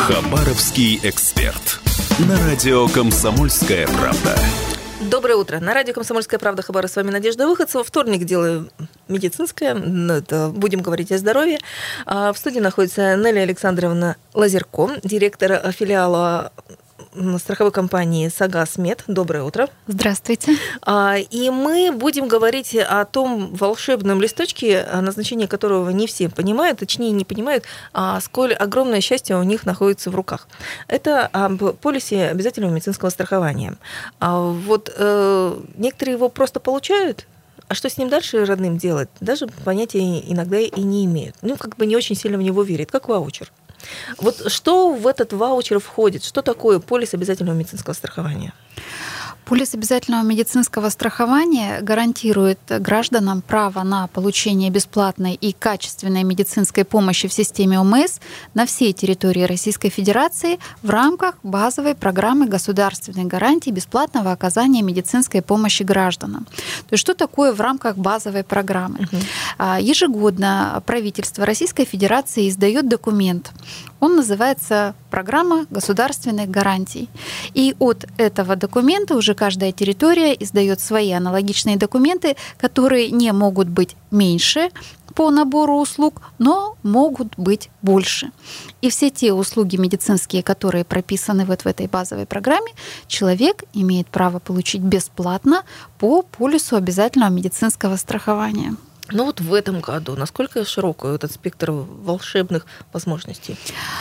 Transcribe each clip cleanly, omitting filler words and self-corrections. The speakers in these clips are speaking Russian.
Хабаровский эксперт. На радио «Комсомольская правда». Доброе утро. На радио «Комсомольская правда» Хабаров. С вами Надежда Выходцева. Вторник, делаю медицинское. Это будем говорить о здоровье. В студии находится Нелли Александровна Лазерко, директор филиала страховой компании «Сагас Мед». Доброе утро. Здравствуйте. И мы будем говорить о том волшебном листочке, назначение которого не все понимают, точнее не понимают, сколь огромное счастье у них находится в руках. Это об полисе обязательного медицинского страхования. Вот некоторые его просто получают, а что с ним дальше родным делать, даже понятия иногда и не имеют. Как бы не очень сильно в него верят, как ваучер. Вот что в этот ваучер входит? Что такое полис обязательного медицинского страхования? Полис обязательного медицинского страхования гарантирует гражданам право на получение бесплатной и качественной медицинской помощи в системе ОМС на всей территории Российской Федерации в рамках базовой программы государственной гарантии бесплатного оказания медицинской помощи гражданам. То есть что такое в рамках базовой программы? Ежегодно правительство Российской Федерации издает документ. Он называется «Программа государственных гарантий». И от этого документа уже каждая территория издает свои аналогичные документы, которые не могут быть меньше по набору услуг, но могут быть больше. И все те услуги медицинские, которые прописаны вот в этой базовой программе, человек имеет право получить бесплатно по полису обязательного медицинского страхования. Ну вот в этом году насколько широк этот спектр волшебных возможностей?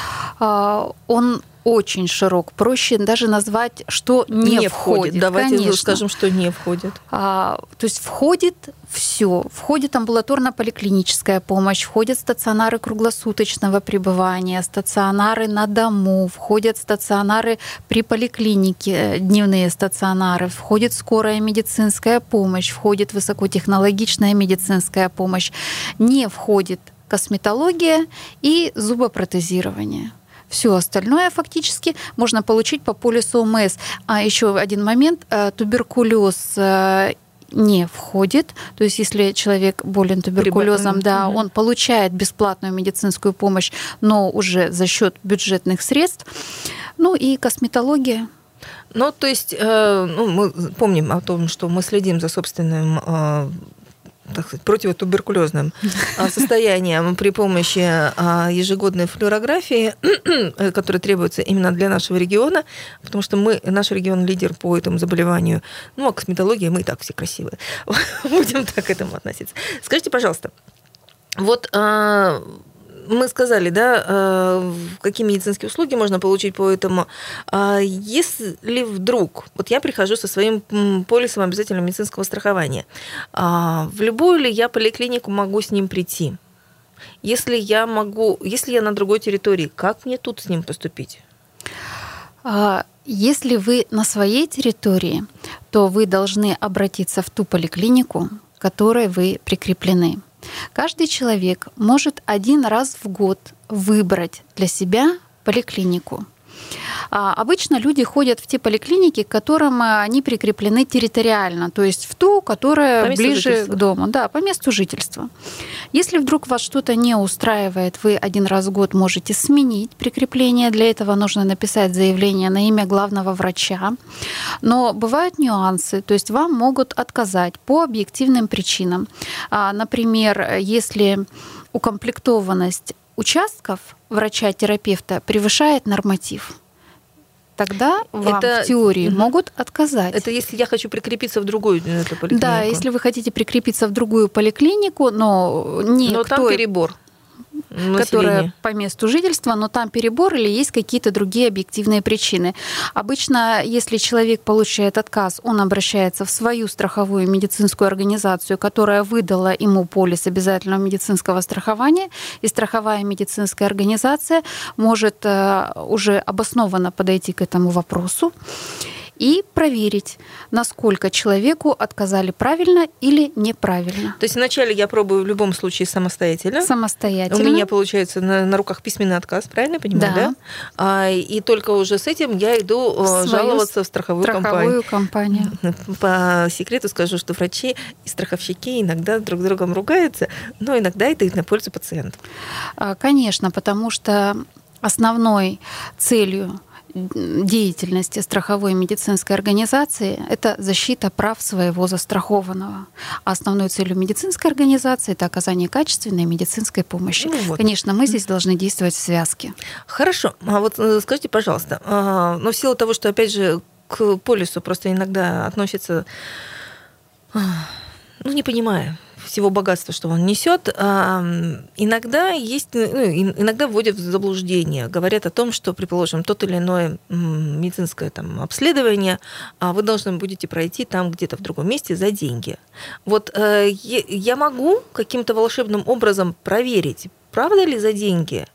Он очень широк. Проще даже назвать, что не входит. Давайте Конечно. скажем, что не входит. То есть входит все. Входит амбулаторно-поликлиническая помощь, входят стационары круглосуточного пребывания, стационары на дому, входят стационары при поликлинике, дневные стационары, входит скорая медицинская помощь, входит высокотехнологичная медицинская помощь. Не входит косметология и зубопротезирование. Все остальное фактически можно получить по полису ОМС. А еще один момент. Туберкулез не входит. То есть если человек болен туберкулезом, он получает бесплатную медицинскую помощь, но уже за счет бюджетных средств. Ну и косметология. Ну, то есть мы помним о том, что мы следим за собственным так сказать, противотуберкулезным состоянием при помощи ежегодной флюорографии, которая требуется именно для нашего региона, потому что наш регион лидер по этому заболеванию. Ну, а косметология, мы и так все красивые. Будем так к этому относиться. Скажите, пожалуйста, вот мы сказали, да, какие медицинские услуги можно получить по этому. Если вдруг, вот я прихожу со своим полисом обязательного медицинского страхования, в любую ли я поликлинику могу с ним прийти? Если я на другой территории, как мне тут с ним поступить? Если вы на своей территории, то вы должны обратиться в ту поликлинику, к которой вы прикреплены. Каждый человек может один раз в год выбрать для себя поликлинику. Обычно люди ходят в те поликлиники, к которым они прикреплены территориально, то есть в ту, которая ближе к дому, по месту жительства. Если вдруг вас что-то не устраивает, вы один раз в год можете сменить прикрепление. Для этого нужно написать заявление на имя главного врача. Но бывают нюансы, то есть вам могут отказать по объективным причинам. Например, если укомплектованность участков врача-терапевта превышает норматив, тогда вам в теории могут отказать. Это если я хочу прикрепиться в другую поликлинику? Да, если вы хотите прикрепиться в другую поликлинику, но там перебор. которая по месту жительства, но там перебор или есть какие-то другие объективные причины. Обычно, если человек получает отказ, он обращается в свою страховую медицинскую организацию, которая выдала ему полис обязательного медицинского страхования, и страховая медицинская организация может уже обоснованно подойти к этому вопросу и проверить, насколько человеку отказали правильно или неправильно. То есть вначале я пробую в любом случае самостоятельно. Самостоятельно. У меня получается на руках письменный отказ, правильно я понимаю? Да. И только уже с этим я иду жаловаться в страховую компанию. По секрету скажу, что врачи и страховщики иногда друг с другом ругаются, но иногда это и на пользу пациенту. Конечно, потому что основной целью деятельности страховой медицинской организации – это защита прав своего застрахованного. А основной целью медицинской организации – это оказание качественной медицинской помощи. Конечно, мы здесь должны действовать в связке. Хорошо. А вот скажите, пожалуйста, но в силу того, что, опять же, к полису просто иногда относятся, не понимая всего богатства, что он несет, иногда вводят в заблуждение, говорят о том, что, предположим, тот или иное медицинское обследование вы должны будете пройти там где-то в другом месте за деньги. Вот я могу каким-то волшебным образом проверить, правда ли за деньги?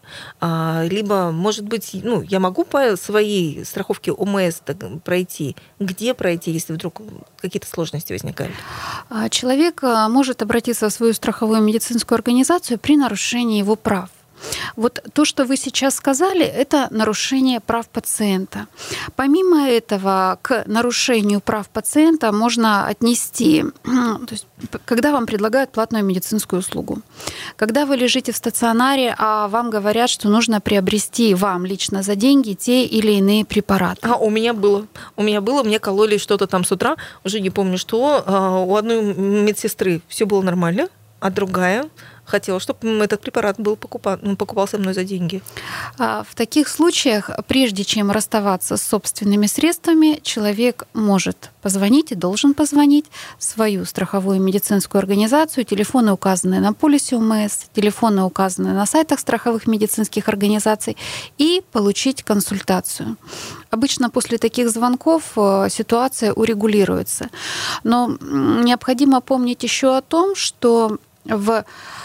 Либо, может быть, я могу по своей страховке ОМС пройти? Где пройти, если вдруг какие-то сложности возникают? Человек может обратиться в свою страховую медицинскую организацию при нарушении его прав. Вот то, что вы сейчас сказали, это нарушение прав пациента. Помимо этого, к нарушению прав пациента можно отнести, то есть, когда вам предлагают платную медицинскую услугу, когда вы лежите в стационаре, а вам говорят, что нужно приобрести вам лично за деньги те или иные препараты. У меня было, мне кололи что-то там с утра, уже не помню что, у одной медсестры все было нормально, а другая хотела, чтобы этот препарат покупался мной за деньги. В таких случаях, прежде чем расставаться с собственными средствами, человек может позвонить и должен позвонить в свою страховую медицинскую организацию. Телефоны указаны на полисе ОМС, телефоны указаны на сайтах страховых медицинских организаций, и получить консультацию. Обычно после таких звонков ситуация урегулируется. Но необходимо помнить еще о том, что в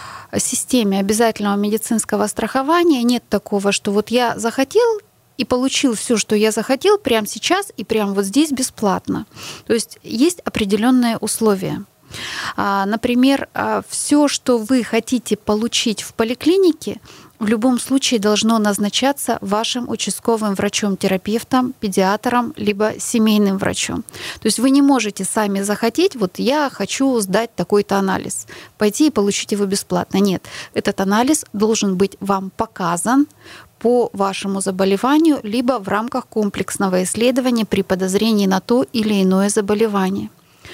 системе обязательного медицинского страхования нет такого, что вот я захотел и получил все, что я захотел прямо сейчас и прямо вот здесь бесплатно. То есть есть определенные условия. Например, все, что вы хотите получить в поликлинике, в любом случае должно назначаться вашим участковым врачом-терапевтом, педиатром, либо семейным врачом. То есть вы не можете сами захотеть, вот я хочу сдать такой-то анализ, пойти и получить его бесплатно. Нет, этот анализ должен быть вам показан по вашему заболеванию, либо в рамках комплексного исследования при подозрении на то или иное заболевание.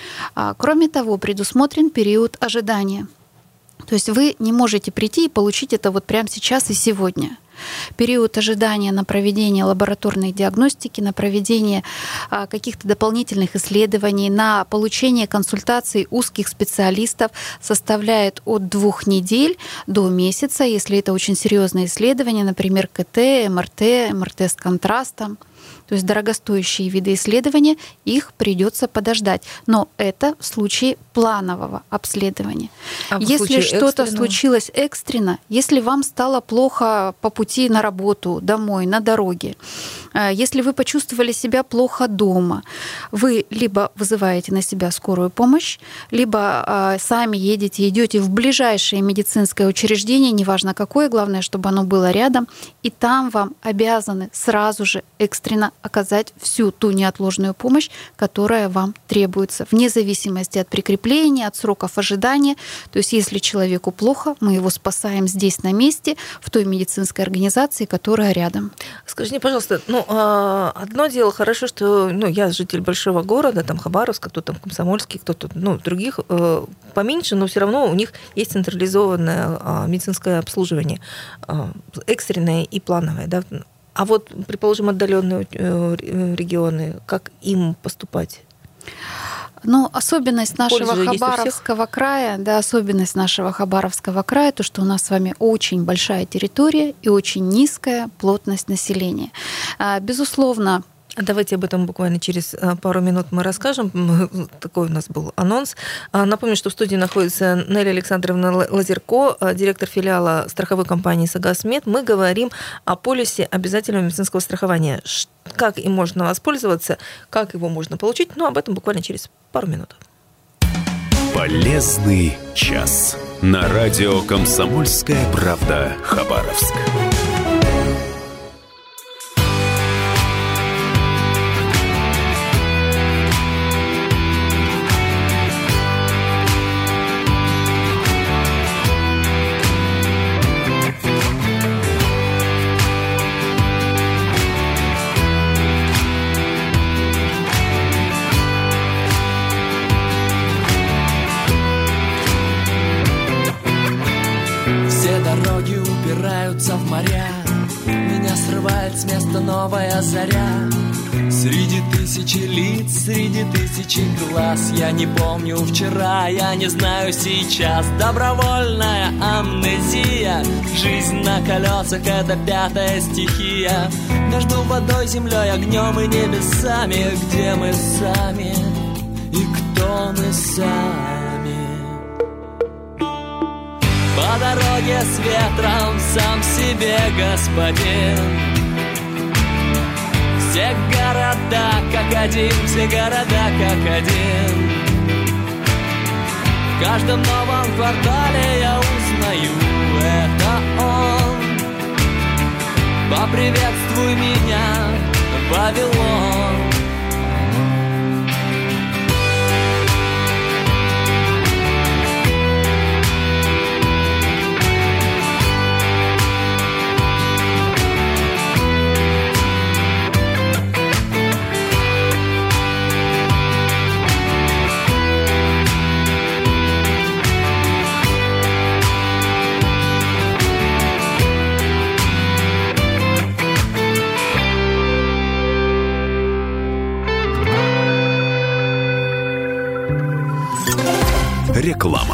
Кроме того, предусмотрен период ожидания. То есть вы не можете прийти и получить это вот прямо сейчас и сегодня. Период ожидания на проведение лабораторной диагностики, на проведение каких-то дополнительных исследований, на получение консультаций узких специалистов составляет от 2 недель до месяца, если это очень серьезные исследования, например, КТ, МРТ с контрастом. То есть дорогостоящие виды исследования, их придется подождать. Но это в случае планового обследования. Если что-то случилось экстренно, если вам стало плохо по пути на работу, домой, на дороге, если вы почувствовали себя плохо дома, вы либо вызываете на себя скорую помощь, либо сами идете в ближайшее медицинское учреждение, неважно какое, главное, чтобы оно было рядом, и там вам обязаны сразу же экстренно оказать всю ту неотложную помощь, которая вам требуется, вне зависимости от прикрепления, от сроков ожидания. То есть если человеку плохо, мы его спасаем здесь на месте, в той медицинской организации, которая рядом. Скажите, пожалуйста, одно дело, хорошо, что я житель большого города, там Хабаровска, кто-то там Комсомольский, кто-то других поменьше, но все равно у них есть централизованное медицинское обслуживание, экстренное и плановое, да? А вот, предположим, отдаленные регионы, как им поступать? Особенность нашего Хабаровского края, то, что у нас с вами очень большая территория и очень низкая плотность населения. Безусловно, давайте об этом буквально через пару минут мы расскажем. Такой у нас был анонс. Напомню, что в студии находится Нелли Александровна Лазерко, директор филиала страховой компании «Сагасмед». Мы говорим о полисе обязательного медицинского страхования. Как им можно воспользоваться, как его можно получить. Об этом буквально через пару минут. Полезный час. На радио «Комсомольская правда» Хабаровск. моря. Меня срывает с места новая заря. Среди тысячи лиц, среди тысячи глаз. Я не помню вчера, я не знаю сейчас. Добровольная амнезия. Жизнь на колесах — это пятая стихия. Между водой, землей, огнем и небесами. Где мы сами и кто мы сами? По дороге с ветром сам себе господин. Все города как один, все города как один. В каждом новом квартале я узнаю, это он. Поприветствуй меня, Вавилон. Реклама.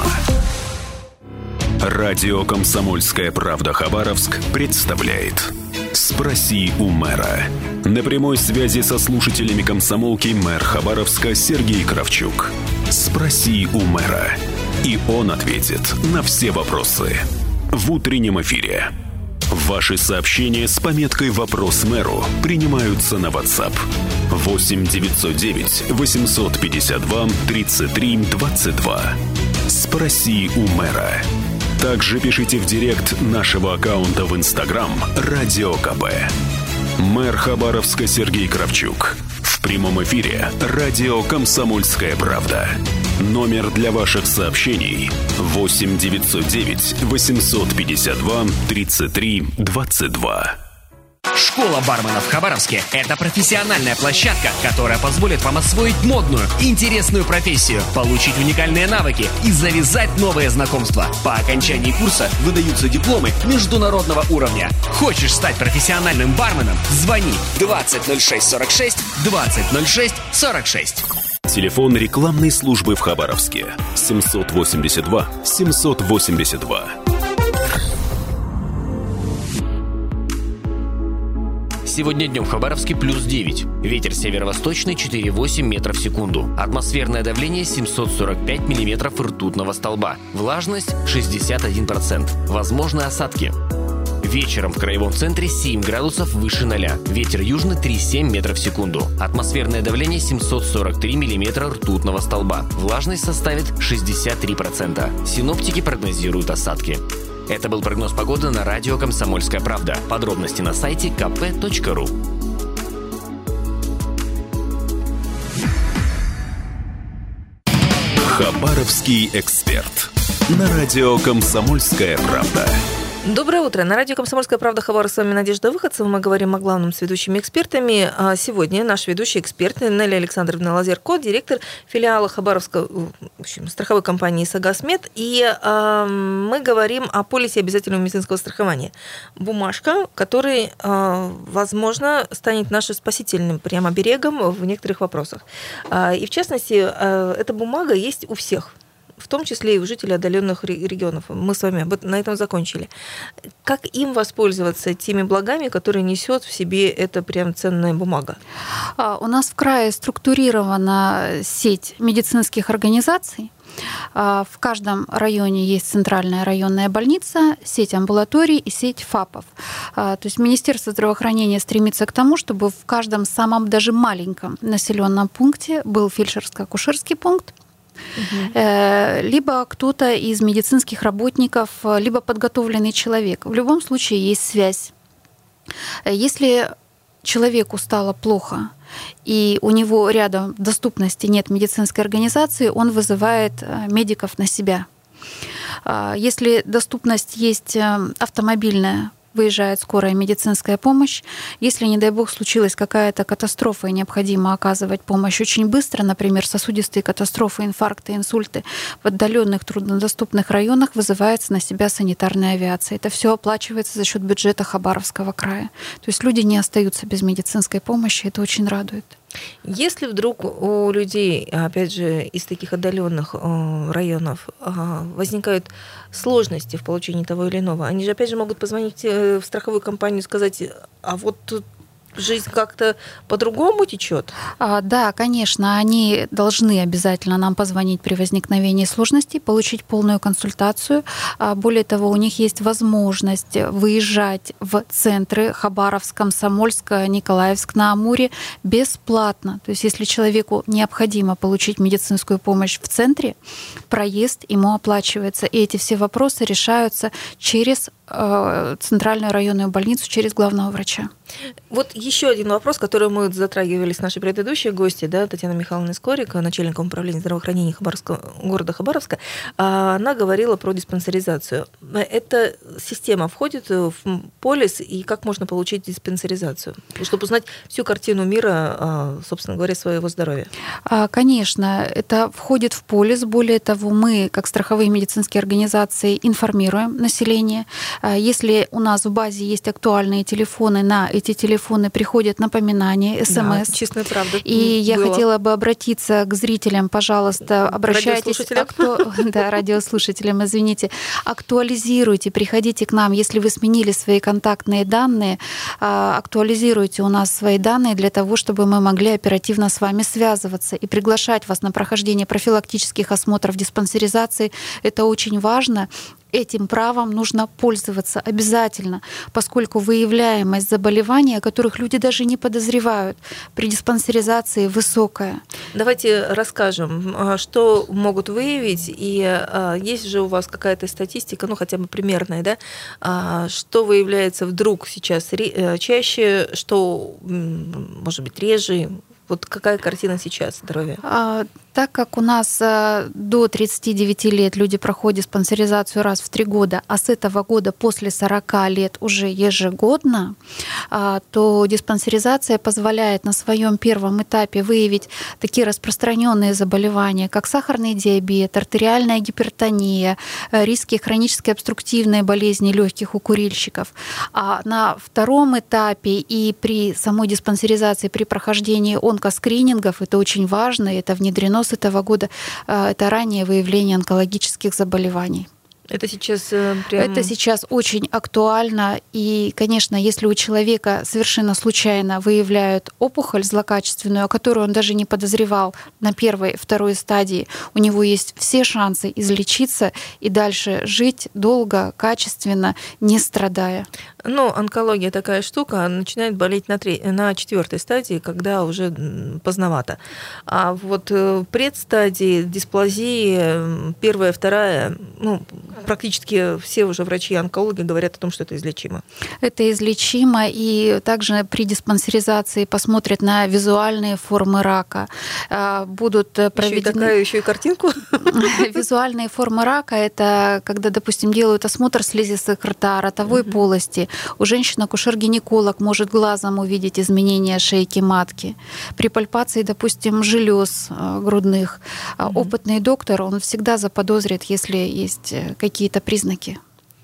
Радио «Комсомольская правда» Хабаровск представляет «Спроси у мэра». На прямой связи со слушателями комсомолки мэр Хабаровска Сергей Кравчук. «Спроси у мэра». И он ответит на все вопросы. В утреннем эфире. Ваши сообщения с пометкой «Вопрос мэру» принимаются на WhatsApp 8 909 852 33 22. «Спроси у мэра». Также пишите в директ нашего аккаунта в Instagram «Радио КП». Мэр Хабаровска Сергей Кравчук. В прямом эфире радио «Комсомольская правда». Номер для ваших сообщений 8 909 852 33 22. Школа барменов в Хабаровске – это профессиональная площадка, которая позволит вам освоить модную, интересную профессию, получить уникальные навыки и завязать новые знакомства. По окончании курса выдаются дипломы международного уровня. Хочешь стать профессиональным барменом? Звони 20 06 46 20 06 46. Телефон рекламной службы в Хабаровске 782 782. Сегодня днем в Хабаровске плюс 9. Ветер северо-восточный 4,8 метров в секунду. Атмосферное давление 745 миллиметров ртутного столба. Влажность 61%. Возможны осадки. Вечером в краевом центре 7 градусов выше 0. Ветер южный 3,7 метров в секунду. Атмосферное давление 743 миллиметра ртутного столба. Влажность составит 63%. Синоптики прогнозируют осадки. Это был прогноз погоды на радио «Комсомольская правда». Подробности на сайте kp.ru. Хабаровский эксперт. На радио «Комсомольская правда». Доброе утро. На радио «Комсомольская правда» Хабаровск. С вами Надежда Выходцева. Мы говорим о главном с ведущими экспертами. Сегодня наш ведущий эксперт Нелли Александровна Лазерко, директор филиала Хабаровской страховой компании «Сагасмед». И мы говорим о полисе обязательного медицинского страхования. Бумажка, которая, возможно, станет нашим спасительным прямо берегом в некоторых вопросах. И, в частности, эта бумага есть у всех, в том числе и у жителей отдаленных регионов. Мы с вами на этом закончили. Как им воспользоваться теми благами, которые несет в себе эта прям ценная бумага? У нас в крае структурирована сеть медицинских организаций. В каждом районе есть центральная районная больница, сеть амбулаторий и сеть ФАПов. То есть Министерство здравоохранения стремится к тому, чтобы в каждом самом даже маленьком населенном пункте был фельдшерско-акушерский пункт, либо кто-то из медицинских работников, либо подготовленный человек. В любом случае есть связь. Если человеку стало плохо, и у него рядом в доступности нет медицинской организации, он вызывает медиков на себя. Если доступность есть автомобильная, выезжает скорая медицинская помощь. Если, не дай бог, случилась какая-то катастрофа и необходимо оказывать помощь очень быстро, например, сосудистые катастрофы, инфаркты, инсульты, в отдаленных труднодоступных районах вызывается на себя санитарная авиация. Это все оплачивается за счет бюджета Хабаровского края. То есть люди не остаются без медицинской помощи, это очень радует. Если вдруг у людей, опять же, из таких отдаленных районов возникают сложности в получении того или иного, они же, опять же, могут позвонить в страховую компанию и сказать, а вот тут жизнь как-то по-другому течет? Да, конечно, они должны обязательно нам позвонить при возникновении сложностей, получить полную консультацию. Более того, у них есть возможность выезжать в центры Хабаровск, Комсомольск, Николаевск на Амуре бесплатно. То есть если человеку необходимо получить медицинскую помощь в центре, проезд ему оплачивается. И эти все вопросы решаются через центральную районную больницу, через главного врача. Вот еще один вопрос, который мы затрагивали с нашей предыдущей гостьей, да, Татьяна Михайловна Скорик, начальником управления здравоохранения города Хабаровска. Она говорила про диспансеризацию. Эта система входит в полис, и как можно получить диспансеризацию, чтобы узнать всю картину мира, собственно говоря, своего здоровья? Конечно, это входит в полис. Более того, мы, как страховые медицинские организации, информируем население. Если у нас в базе есть актуальные телефоны, на эти телефоны приходят напоминания, СМС. Да, честная правда. И я хотела бы обратиться к зрителям, пожалуйста, обращайтесь. Радиослушателям, извините. Актуализируйте, приходите к нам. Если вы сменили свои контактные данные, актуализируйте у нас свои данные для того, чтобы мы могли оперативно с вами связываться и приглашать вас на прохождение профилактических осмотров, диспансеризации. Это очень важно. Этим правом нужно пользоваться обязательно, поскольку выявляемость заболеваний, о которых люди даже не подозревают, при диспансеризации высокая. Давайте расскажем, что могут выявить, и есть же у вас какая-то статистика, ну хотя бы примерная, да, что выявляется вдруг сейчас чаще, что, может быть, реже. Вот какая картина сейчас здоровья? Так как у нас до 39 лет люди проходят диспансеризацию раз в 3 года, а с этого года после 40 лет уже ежегодно, то диспансеризация позволяет на своем первом этапе выявить такие распространенные заболевания, как сахарный диабет, артериальная гипертония, риски хронической обструктивной болезни легких у курильщиков. А на втором этапе и при самой диспансеризации, при прохождении онкоскринингов, это очень важно, это внедрено с этого года, это раннее выявление онкологических заболеваний. Это сейчас Это сейчас очень актуально. И, конечно, если у человека совершенно случайно выявляют опухоль злокачественную, о которой он даже не подозревал на первой, второй стадии, у него есть все шансы излечиться и дальше жить долго, качественно, не страдая. Ну, онкология такая штука, начинает болеть на 4-й стадии, когда уже поздновато. А вот предстадии дисплазии, 1-я, 2-я, ну, практически все уже врачи-онкологи говорят о том, что это излечимо. Это излечимо, и также при диспансеризации посмотрят на визуальные формы рака. Будут проведены... Еще и картинку? Визуальные формы рака — это когда, допустим, делают осмотр слизистых рта, ротовой полости. У женщин акушер-гинеколог может глазом увидеть изменения шейки матки. При пальпации, допустим, желез грудных, опытный доктор, он всегда заподозрит, если есть какие-то признаки.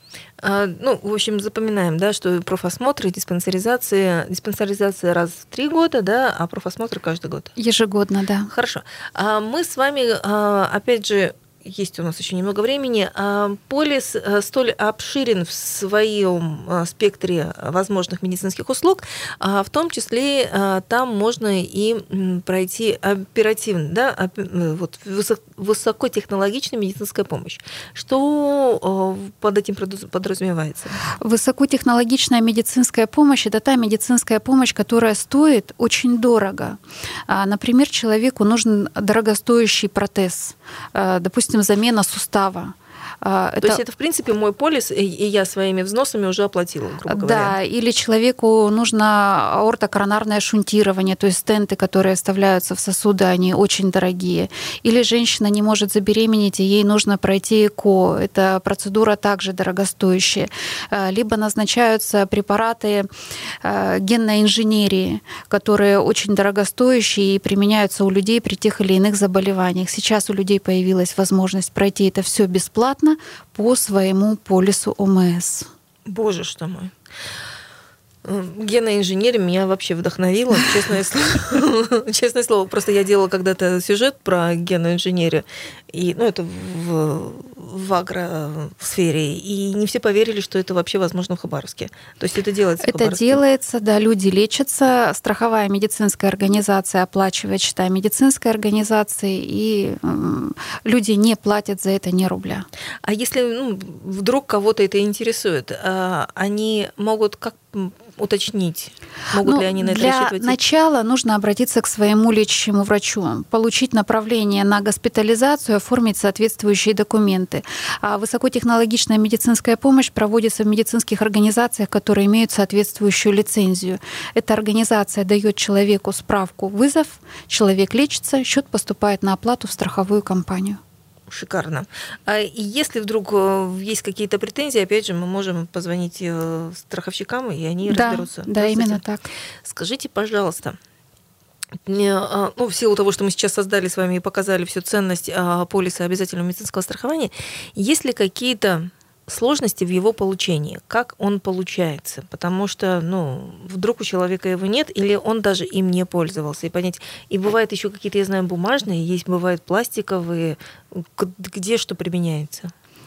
Ну, в общем, запоминаем, да, что профосмотры, диспансеризация раз в 3 года, да, а профосмотры каждый год. Ежегодно, да. Хорошо. Мы с вами, опять же, есть у нас еще немного времени. Полис столь обширен в своем спектре возможных медицинских услуг, в том числе там можно и пройти оперативно, да, вот, высокотехнологичная медицинская помощь. Что под этим подразумевается? Высокотехнологичная медицинская помощь — это та медицинская помощь, которая стоит очень дорого. Например, человеку нужен дорогостоящий протез, допустим, замена сустава. То есть это, в принципе, мой полис, и я своими взносами уже оплатила, грубо говоря. Да, или человеку нужно аортокоронарное шунтирование, то есть стенты, которые вставляются в сосуды, они очень дорогие. Или женщина не может забеременеть, и ей нужно пройти ЭКО. Это процедура также дорогостоящая. Либо назначаются препараты генной инженерии, которые очень дорогостоящие и применяются у людей при тех или иных заболеваниях. Сейчас у людей появилась возможность пройти это все бесплатно по своему полису ОМС. Боже что мой. Генная инженерия меня вообще вдохновила, честное слово. Честное слово. Просто я делала когда-то сюжет про генную инженерию, и, это в агросфере, и не все поверили, что это вообще возможно в Хабаровске. То есть это делается в Хабаровске? Это делается, да, люди лечатся, страховая медицинская организация оплачивает счета медицинской организации, и люди не платят за это ни рубля. А если вдруг кого-то это интересует, они могут как уточнить, могут ли они на это рассчитывать? Для начала нужно обратиться к своему лечащему врачу, получить направление на госпитализацию, оформить соответствующие документы. А высокотехнологичная медицинская помощь проводится в медицинских организациях, которые имеют соответствующую лицензию. Эта организация дает человеку справку, вызов, человек лечится, счет поступает на оплату в страховую компанию. Шикарно. И если вдруг есть какие-то претензии, опять же, мы можем позвонить страховщикам, и они разберутся. Да, именно так. Скажите, пожалуйста, в силу того, что мы сейчас создали с вами и показали всю ценность полиса обязательного медицинского страхования, есть ли какие-то сложности в его получении? Как он получается? Потому что, вдруг у человека его нет, или он даже им не пользовался. И бывают еще какие-то, я знаю, бумажные, есть, бывают пластиковые. Где что применяется?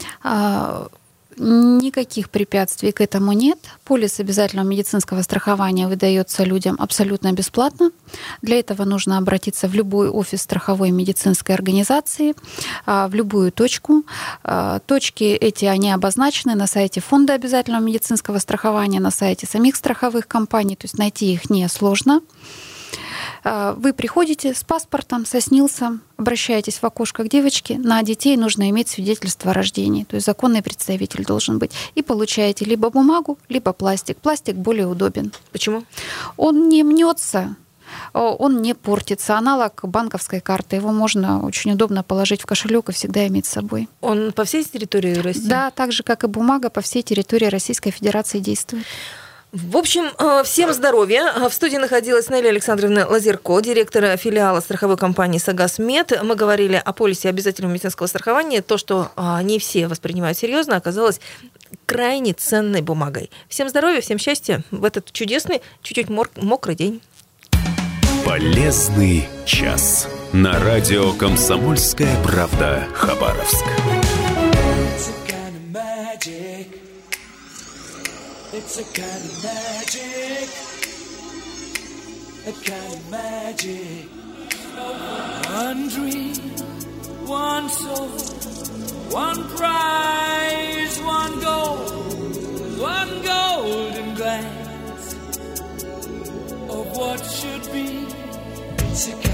Никаких препятствий к этому нет. Полис обязательного медицинского страхования выдается людям абсолютно бесплатно. Для этого нужно обратиться в любой офис страховой медицинской организации, в любую точку. Точки эти, они обозначены на сайте Фонда обязательного медицинского страхования, на сайте самих страховых компаний, то есть найти их несложно. Вы приходите с паспортом, со СНИЛСом, обращаетесь в окошко к девочке. На детей нужно иметь свидетельство о рождении, то есть законный представитель должен быть. И получаете либо бумагу, либо пластик. Пластик более удобен. Почему? Он не мнется, он не портится. Аналог банковской карты. Его можно очень удобно положить в кошелек и всегда иметь с собой. Он по всей территории России? Да, так же, как и бумага, по всей территории Российской Федерации действует. В общем, всем здоровья. В студии находилась Нелли Александровна Лазерко, директор филиала страховой компании «Сагасмед». Мы говорили о полисе обязательного медицинского страхования. То, что не все воспринимают серьезно, оказалось крайне ценной бумагой. Всем здоровья, всем счастья в этот чудесный, чуть-чуть мокрый день. Полезный час. На радио «Комсомольская правда» Хабаровск. It's a kind of magic, a kind of magic. One dream, one soul, one prize, one golden glance of what should be. It's a kind